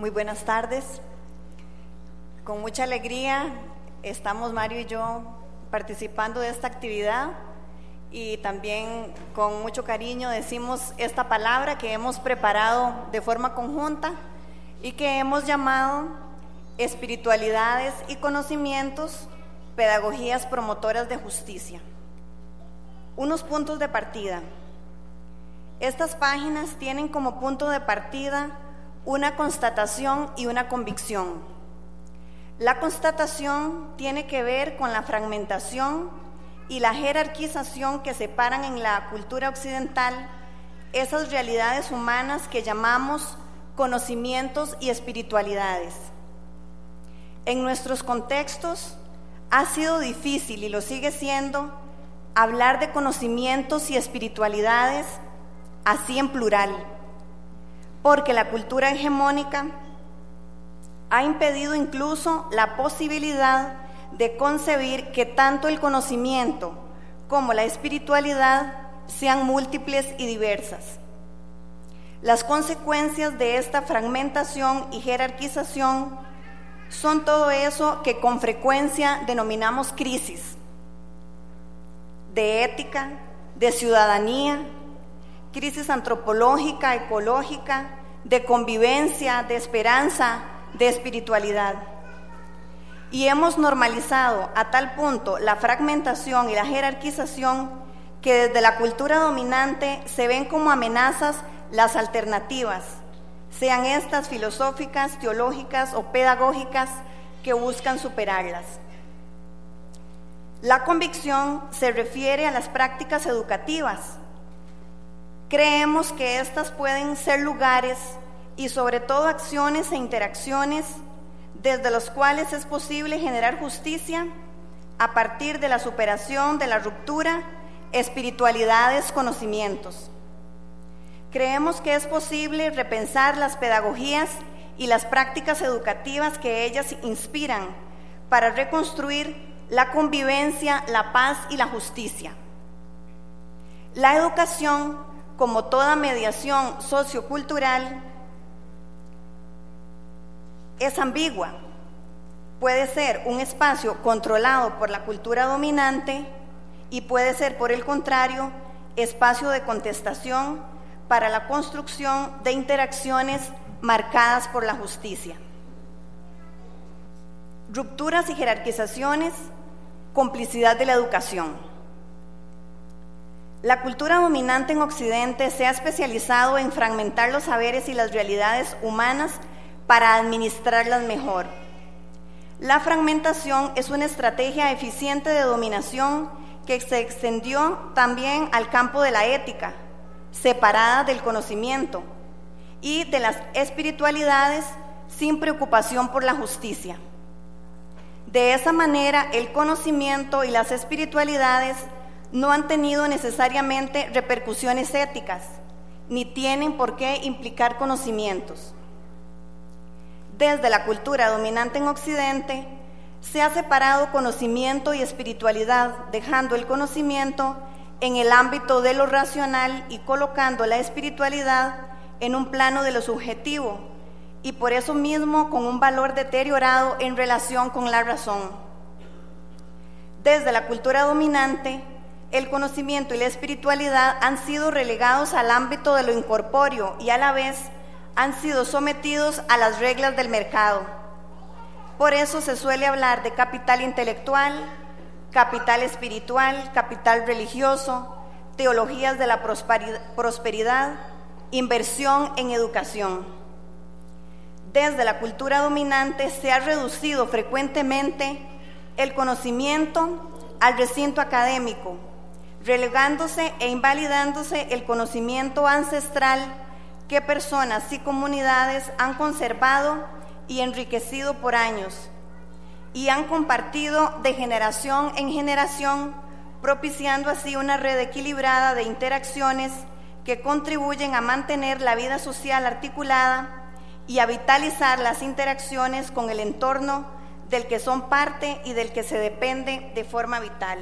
Muy buenas tardes. Con mucha alegría estamos Mario y yo participando de esta actividad y también con mucho cariño decimos esta palabra que hemos preparado de forma conjunta y que hemos llamado espiritualidades y conocimientos, pedagogías promotoras de justicia. Unos puntos de partida. Estas páginas tienen como punto de partida una constatación y una convicción. La constatación tiene que ver con la fragmentación y la jerarquización que separan en la cultura occidental esas realidades humanas que llamamos conocimientos y espiritualidades. En nuestros contextos ha sido difícil, y lo sigue siendo, hablar de conocimientos y espiritualidades así en plural, porque la cultura hegemónica ha impedido incluso la posibilidad de concebir que tanto el conocimiento como la espiritualidad sean múltiples y diversas. Las consecuencias de esta fragmentación y jerarquización son todo eso que con frecuencia denominamos crisis de ética, de ciudadanía, crisis antropológica, ecológica, de convivencia, de esperanza, de espiritualidad. Y hemos normalizado a tal punto la fragmentación y la jerarquización que desde la cultura dominante se ven como amenazas las alternativas, sean estas filosóficas, teológicas o pedagógicas que buscan superarlas. La convicción se refiere a las prácticas educativas. Creemos que estas pueden ser lugares y sobre todo acciones e interacciones desde los cuales es posible generar justicia a partir de la superación de la ruptura, espiritualidades, conocimientos. Creemos que es posible repensar las pedagogías y las prácticas educativas que ellas inspiran para reconstruir la convivencia, la paz y la justicia. La educación, como toda mediación sociocultural, es ambigua. Puede ser un espacio controlado por la cultura dominante y puede ser, por el contrario, espacio de contestación para la construcción de interacciones marcadas por la justicia. Rupturas y jerarquizaciones, complicidad de la educación. La cultura dominante en Occidente se ha especializado en fragmentar los saberes y las realidades humanas para administrarlas mejor. La fragmentación es una estrategia eficiente de dominación que se extendió también al campo de la ética, separada del conocimiento, y de las espiritualidades sin preocupación por la justicia. De esa manera, el conocimiento y las espiritualidades no han tenido necesariamente repercusiones éticas, ni tienen por qué implicar conocimientos. Desde la cultura dominante en Occidente, se ha separado conocimiento y espiritualidad, dejando el conocimiento en el ámbito de lo racional y colocando la espiritualidad en un plano de lo subjetivo, y por eso mismo con un valor deteriorado en relación con la razón. Desde la cultura dominante, el conocimiento y la espiritualidad han sido relegados al ámbito de lo incorpóreo y a la vez han sido sometidos a las reglas del mercado. Por eso se suele hablar de capital intelectual, capital espiritual, capital religioso, teologías de la prosperidad, inversión en educación. Desde la cultura dominante se ha reducido frecuentemente el conocimiento al recinto académico, relegándose e invalidándose el conocimiento ancestral que personas y comunidades han conservado y enriquecido por años, y han compartido de generación en generación, propiciando así una red equilibrada de interacciones que contribuyen a mantener la vida social articulada y a vitalizar las interacciones con el entorno del que son parte y del que se depende de forma vital.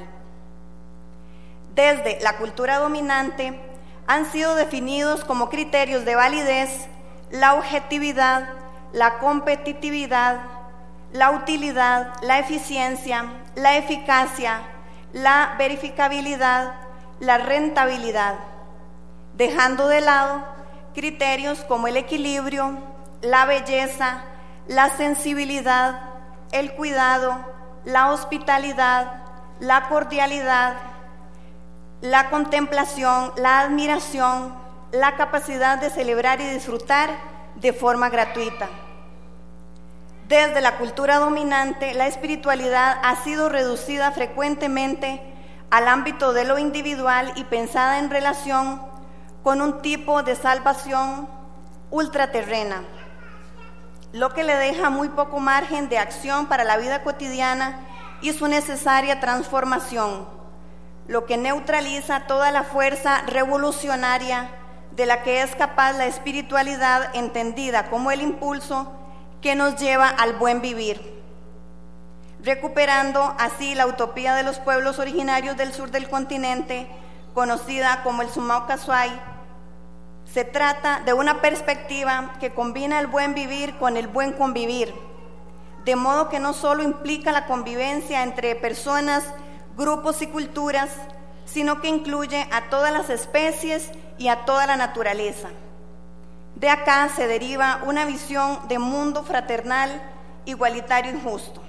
Desde la cultura dominante han sido definidos como criterios de validez la objetividad, la competitividad, la utilidad, la eficiencia, la eficacia, la verificabilidad, la rentabilidad, dejando de lado criterios como el equilibrio, la belleza, la sensibilidad, el cuidado, la hospitalidad, la cordialidad, la contemplación, la admiración, la capacidad de celebrar y disfrutar de forma gratuita. Desde la cultura dominante, la espiritualidad ha sido reducida frecuentemente al ámbito de lo individual y pensada en relación con un tipo de salvación ultraterrena, lo que le deja muy poco margen de acción para la vida cotidiana y su necesaria transformación, lo que neutraliza toda la fuerza revolucionaria de la que es capaz la espiritualidad, entendida como el impulso que nos lleva al buen vivir, recuperando así la utopía de los pueblos originarios del sur del continente, conocida como el Sumau Casuay. Se trata de una perspectiva que combina el buen vivir con el buen convivir, de modo que no solo implica la convivencia entre personas, grupos y culturas, sino que incluye a todas las especies y a toda la naturaleza. De acá se deriva una visión de mundo fraternal, igualitario y justo.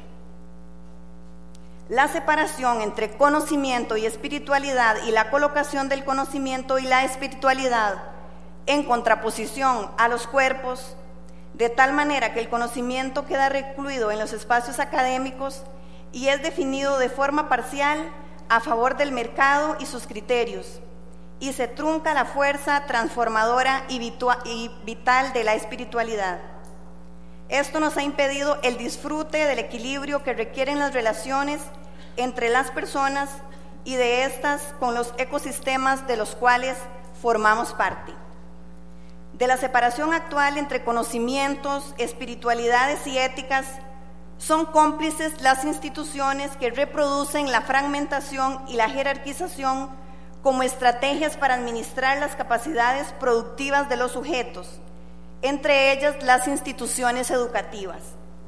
La separación entre conocimiento y espiritualidad y la colocación del conocimiento y la espiritualidad en contraposición a los cuerpos, de tal manera que el conocimiento queda recluido en los espacios académicos y es definido de forma parcial a favor del mercado y sus criterios, y se trunca la fuerza transformadora y vital de la espiritualidad. Esto nos ha impedido el disfrute del equilibrio que requieren las relaciones entre las personas y de estas con los ecosistemas de los cuales formamos parte. De la separación actual entre conocimientos, espiritualidades y éticas, son cómplices las instituciones que reproducen la fragmentación y la jerarquización como estrategias para administrar las capacidades productivas de los sujetos, entre ellas las instituciones educativas.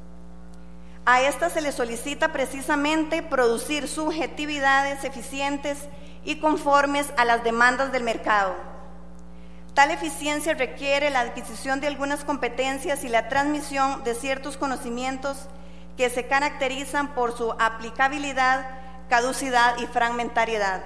A estas se les solicita precisamente producir subjetividades eficientes y conformes a las demandas del mercado. Tal eficiencia requiere la adquisición de algunas competencias y la transmisión de ciertos conocimientos que se caracterizan por su aplicabilidad, caducidad y fragmentariedad.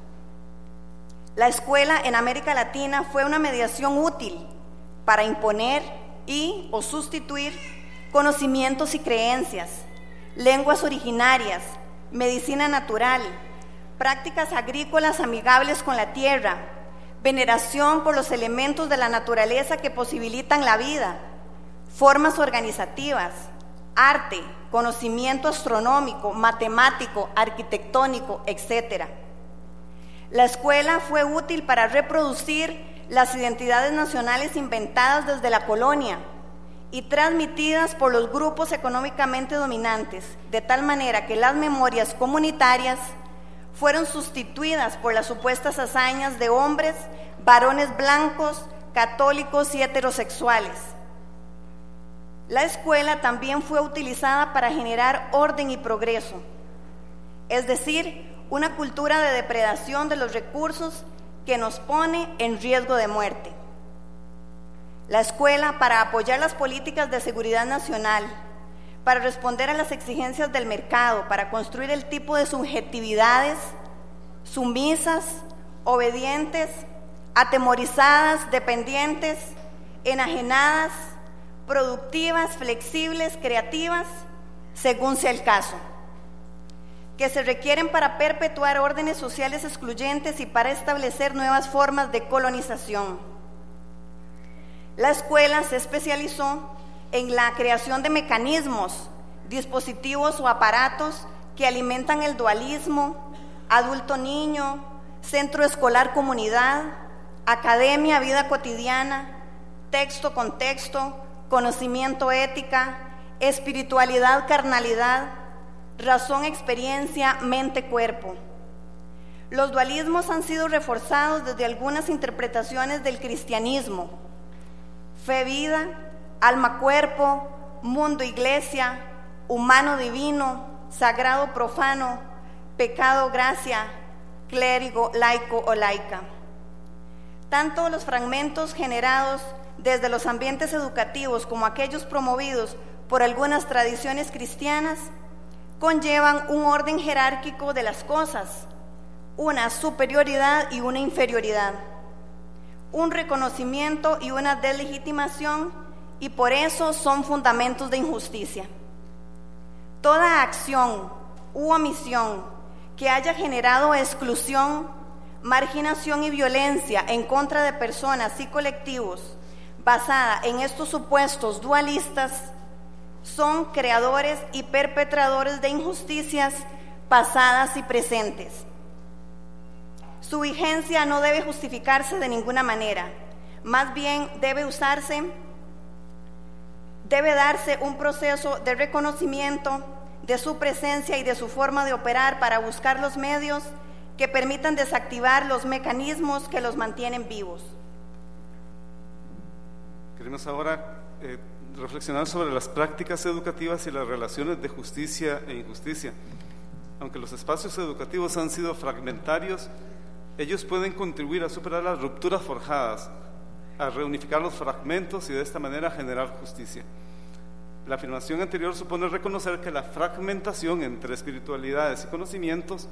La escuela en América Latina fue una mediación útil para imponer o sustituir conocimientos y creencias, lenguas originarias, medicina natural, prácticas agrícolas amigables con la tierra, veneración por los elementos de la naturaleza que posibilitan la vida, formas organizativas, arte, conocimiento astronómico, matemático, arquitectónico, etc. La escuela fue útil para reproducir las identidades nacionales inventadas desde la colonia y transmitidas por los grupos económicamente dominantes, de tal manera que las memorias comunitarias fueron sustituidas por las supuestas hazañas de hombres, varones blancos, católicos y heterosexuales. La escuela también fue utilizada para generar orden y progreso, es decir, una cultura de depredación de los recursos que nos pone en riesgo de muerte. La escuela para apoyar las políticas de seguridad nacional, para responder a las exigencias del mercado, para construir el tipo de subjetividades sumisas, obedientes, atemorizadas, dependientes, enajenadas, productivas, flexibles, creativas, según sea el caso, que se requieren para perpetuar órdenes sociales excluyentes y para establecer nuevas formas de colonización. La escuela se especializó en la creación de mecanismos, dispositivos o aparatos que alimentan el dualismo, adulto-niño, centro escolar-comunidad, academia, vida cotidiana, texto-contexto, conocimiento-ética, espiritualidad-carnalidad, razón-experiencia, mente-cuerpo. Los dualismos han sido reforzados desde algunas interpretaciones del cristianismo: fe-vida, alma-cuerpo, mundo-iglesia, humano-divino, sagrado-profano, pecado-gracia, clérigo, laico o laica. Tanto los fragmentos generados desde los ambientes educativos como aquellos promovidos por algunas tradiciones cristianas conllevan un orden jerárquico de las cosas, una superioridad y una inferioridad, un reconocimiento y una deslegitimación, y por eso son fundamentos de injusticia. Toda acción u omisión que haya generado exclusión, marginación y violencia en contra de personas y colectivos basada en estos supuestos dualistas son creadores y perpetradores de injusticias pasadas y presentes. Su vigencia no debe justificarse de ninguna manera, más bien debe darse un proceso de reconocimiento de su presencia y de su forma de operar para buscar los medios que permitan desactivar los mecanismos que los mantienen vivos. Queremos ahora reflexionar sobre las prácticas educativas y las relaciones de justicia e injusticia. Aunque los espacios educativos han sido fragmentarios, ellos pueden contribuir a superar las rupturas forjadas, a reunificar los fragmentos y de esta manera generar justicia. La afirmación anterior supone reconocer que la fragmentación entre espiritualidades y conocimientos,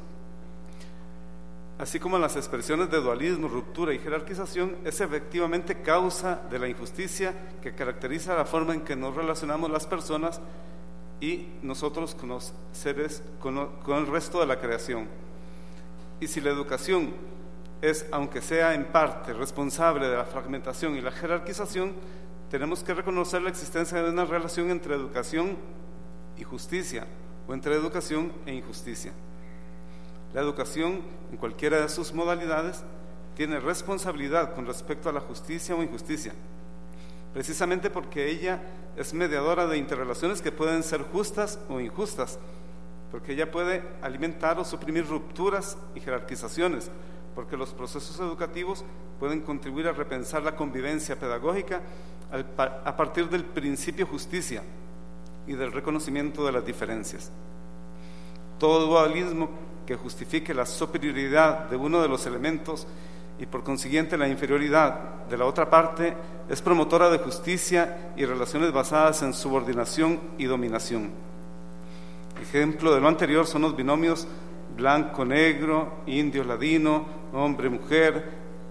así como las expresiones de dualismo, ruptura y jerarquización, es efectivamente causa de la injusticia que caracteriza la forma en que nos relacionamos las personas y nosotros con los seres, con el resto de la creación. Y si la educación es, aunque sea en parte, responsable de la fragmentación y la jerarquización, tenemos que reconocer la existencia de una relación entre educación y justicia, o entre educación e injusticia. La educación, en cualquiera de sus modalidades, tiene responsabilidad con respecto a la justicia o injusticia, precisamente porque ella es mediadora de interrelaciones que pueden ser justas o injustas, porque ella puede alimentar o suprimir rupturas y jerarquizaciones, porque los procesos educativos pueden contribuir a repensar la convivencia pedagógica a partir del principio justicia y del reconocimiento de las diferencias. Todo dualismo que justifique la superioridad de uno de los elementos y por consiguiente la inferioridad de la otra parte es promotora de justicia y relaciones basadas en subordinación y dominación. Ejemplo de lo anterior son los binomios blanco-negro, indio-ladino, hombre-mujer,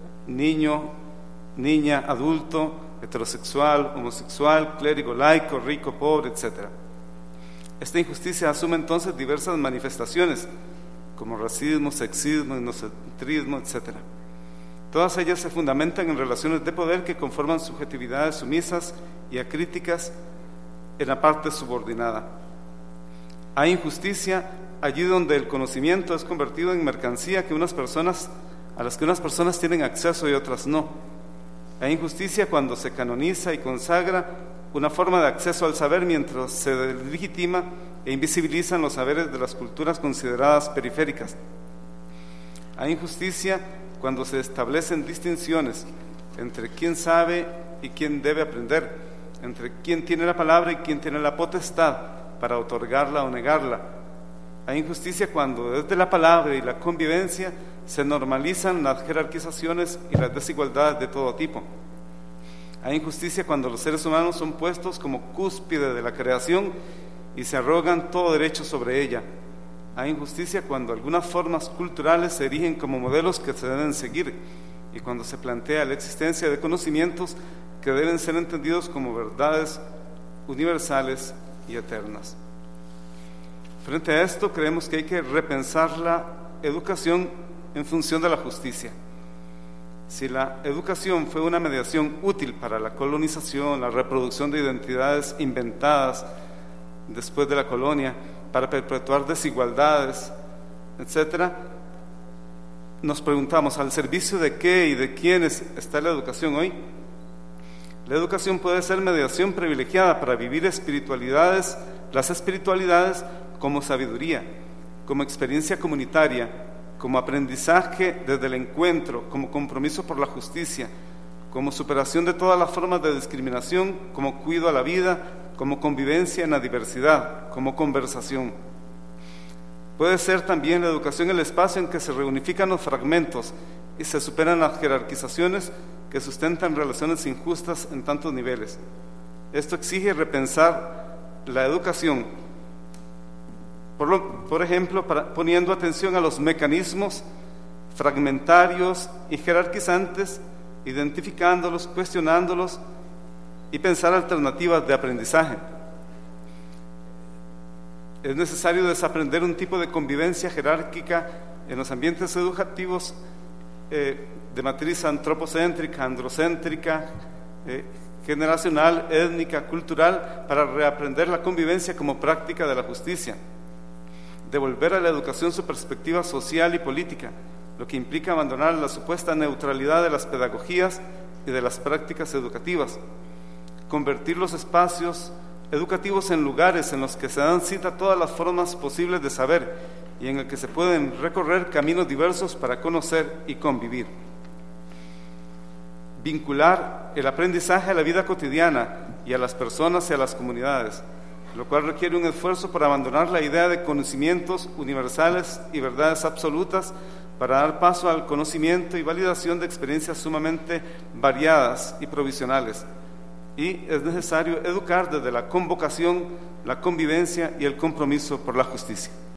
niño-niña, adulto, heterosexual, homosexual, clérigo-laico, rico-pobre, etc. Esta injusticia asume entonces diversas manifestaciones, como racismo, sexismo, etnocentrismo, etc. Todas ellas se fundamentan en relaciones de poder que conforman subjetividades sumisas y acríticas en la parte subordinada. Hay injusticia allí donde el conocimiento es convertido en mercancía a las que unas personas tienen acceso y otras no. Hay injusticia cuando se canoniza y consagra una forma de acceso al saber mientras se deslegitima e invisibilizan los saberes de las culturas consideradas periféricas. Hay injusticia cuando se establecen distinciones entre quién sabe y quién debe aprender, entre quién tiene la palabra y quién tiene la potestad para otorgarla o negarla. Hay injusticia cuando desde la palabra y la convivencia se normalizan las jerarquizaciones y las desigualdades de todo tipo. Hay injusticia cuando los seres humanos son puestos como cúspide de la creación y se arrogan todo derecho sobre ella. Hay injusticia cuando algunas formas culturales se erigen como modelos que se deben seguir y cuando se plantea la existencia de conocimientos que deben ser entendidos como verdades universales y eternas. Frente a esto, creemos que hay que repensar la educación en función de la justicia. Si la educación fue una mediación útil para la colonización, la reproducción de identidades inventadas después de la colonia, para perpetuar desigualdades, etc., nos preguntamos, ¿al servicio de qué y de quiénes está la educación hoy? La educación puede ser mediación privilegiada para vivir las espiritualidades como sabiduría, como experiencia comunitaria, como aprendizaje desde el encuentro, como compromiso por la justicia, como superación de todas las formas de discriminación, como cuidado a la vida, como convivencia en la diversidad, como conversación. Puede ser también la educación el espacio en que se reunifican los fragmentos y se superan las jerarquizaciones que sustentan relaciones injustas en tantos niveles. Esto exige repensar la educación, por ejemplo, poniendo atención a los mecanismos fragmentarios y jerarquizantes, identificándolos, cuestionándolos y pensar alternativas de aprendizaje. Es necesario desaprender un tipo de convivencia jerárquica en los ambientes educativos de matriz antropocéntrica, androcéntrica, generacional, étnica, cultural, para reaprender la convivencia como práctica de la justicia. Devolver a la educación su perspectiva social y política, lo que implica abandonar la supuesta neutralidad de las pedagogías y de las prácticas educativas. Convertir los espacios educativos en lugares en los que se dan cita todas las formas posibles de saber y en el que se pueden recorrer caminos diversos para conocer y convivir. Vincular el aprendizaje a la vida cotidiana y a las personas y a las comunidades, lo cual requiere un esfuerzo para abandonar la idea de conocimientos universales y verdades absolutas para dar paso al conocimiento y validación de experiencias sumamente variadas y provisionales. Y es necesario educar desde la convocación, la convivencia y el compromiso por la justicia.